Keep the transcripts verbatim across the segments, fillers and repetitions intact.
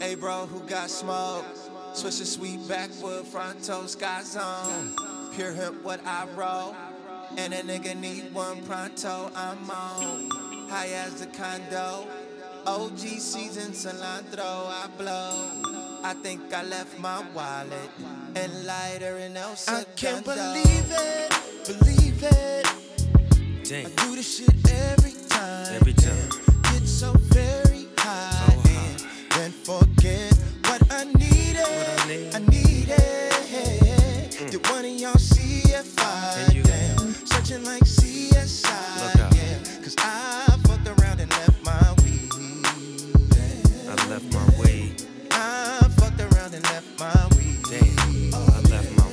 Hey bro, who got smoke? Switch the sweet backwood, fronto, sky zone. Pure hemp, what I roll. And a nigga need one pronto, I'm on. High as a condo. O G season cilantro, I blow. I think I left my wallet and lighter in El Segundo. I can't believe it, believe it. Damn. I do this shit every time. Every time. Get so very high, So high. and then forget what I needed. What I need. I needed. Mm. Did one of y'all see if I Can you? damn searching like C S I? Look out. Yeah, cause I fucked around and left my weed. Damn. I left my weed. I fucked around and left my weed. Damn. I left my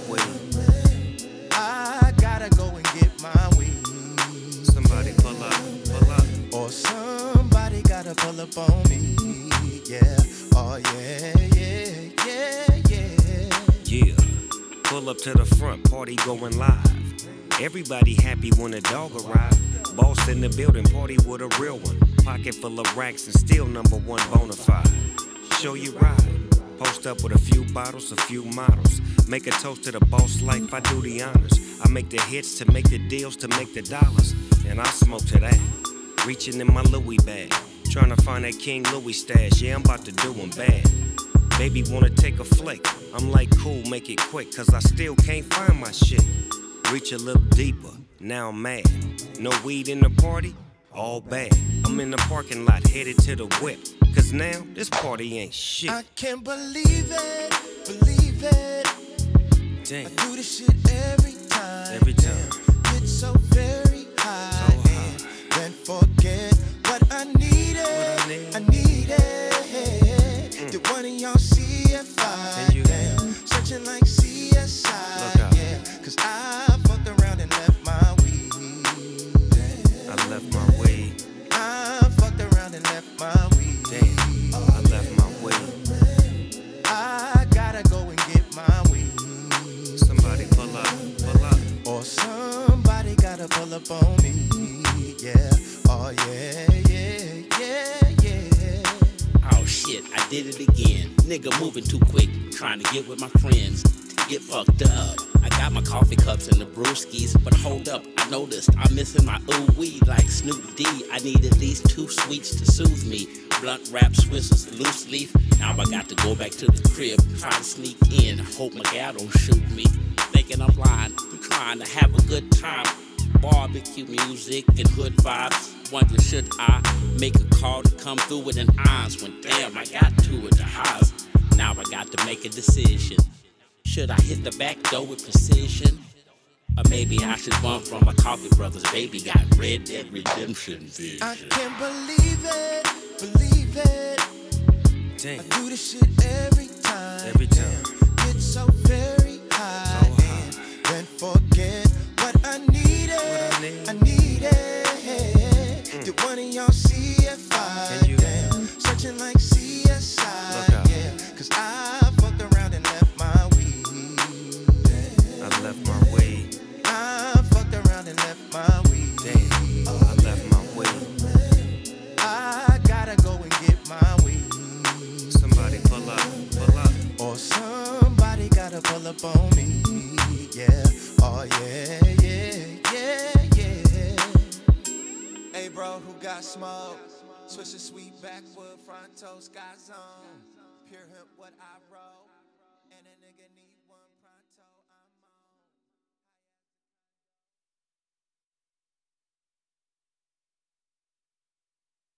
weed. I gotta go and get my weed. Somebody pull up, pull up. Or somebody gotta pull up on me. Yeah, oh yeah, yeah, yeah, yeah. Yeah. Pull up to the front, party going live. Everybody happy when a dog arrive. Boss in the building, party with a real one. Pocket full of racks and still number one bona fide. Show you ride. Post up with a few bottles, a few models. Make a toast to the boss life, I do the honors. I make the hits to make the deals, to make the dollars. And I smoke to that. Reaching in my Louis bag. Trying to find that King Louis stash. Yeah, I'm about to do him bad. Baby wanna take a flick. I'm like, cool, make it quick, cause I still can't find my shit. Reach a little deeper, now I'm mad. No weed in the party? All bad. I'm in the parking lot, headed to the whip. Cause now, this party ain't shit. I can't believe it, believe it. Damn. I do this shit every time. Every time. Get so very high, So high. and then forget what I needed. What I need. I needed. Mm. Did one of y'all see if I Can you? damn searching like C S I? Look out. Yeah, cause I fucked around and left my weed. Damn. I left my weed. I fucked around and left my weed. Damn. I left my weed. I gotta go and get my weed. Somebody pull up, pull up. Or somebody gotta pull up on me. Yeah, oh yeah, yeah, yeah, yeah. Oh shit, I did it again. Nigga moving too quick, trying to get with my friends to get fucked up. I got my coffee cups and the brewskis, but hold up, I noticed I'm missing my ooh weed like Snoop D. I need at least two sweets to soothe me. Blunt wrap Swissers, loose leaf. Now I got to go back to the crib, try to sneak in. Hope my gal don't shoot me. Thinking I'm blind, I'm trying to have a good time. Barbecue music and hood vibes. Wondering should I make a call to come through with an eyes when damn I got two of the highs. Now I got to make a decision. Should I hit the back door with precision? Or maybe I should run from my Coffee Brothers. Baby got Red Dead Redemption vision. I can't believe it, believe it. Damn. I do this shit every time. Every time. Get so very high, So high. and then forget what I needed. What I need. I needed. Mm. Did one of y'all see if I Can you? damn searching like C S I? Look out. Yeah, cause I fucked around and left my weed. Damn. I left my weed. I fucked around and left my weed. Damn. I left my weed. I gotta go and get my weed. Somebody pull up, pull up. Or somebody gotta pull up on me. Yeah, oh yeah, yeah, yeah, yeah. Hey bro, who got smoke? Switch the sweet backwood, fronto, sky zone. Pure hemp, what I roll.